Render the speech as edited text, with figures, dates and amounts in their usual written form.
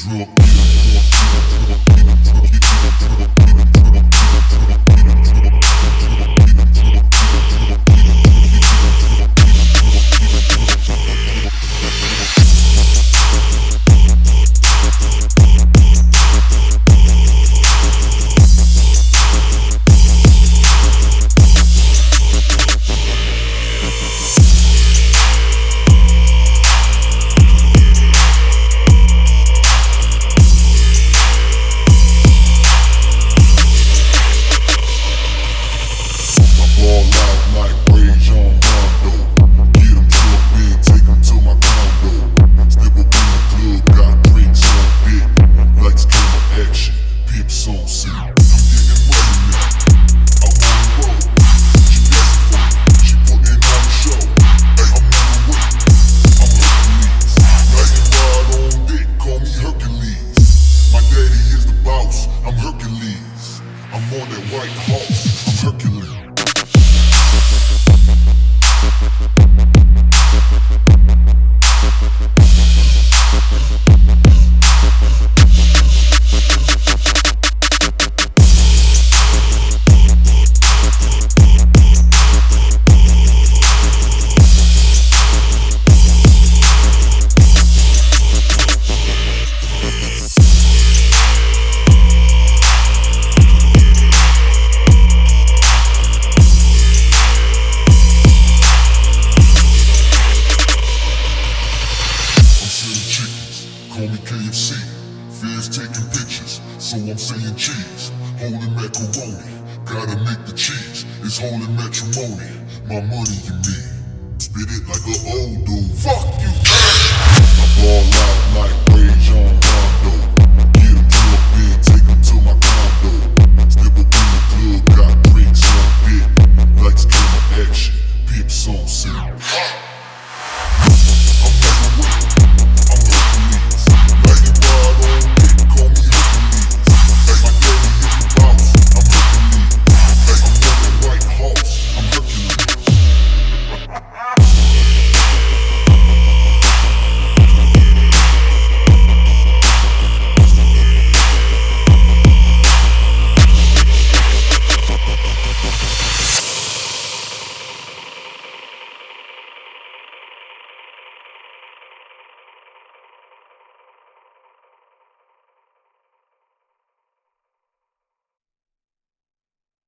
Call me KFC, fans taking pictures, so I'm saying cheese. Holding macaroni, gotta make the cheese. It's holding matrimony, my money you need. Spit it like an old dude, fuck you. I ball out like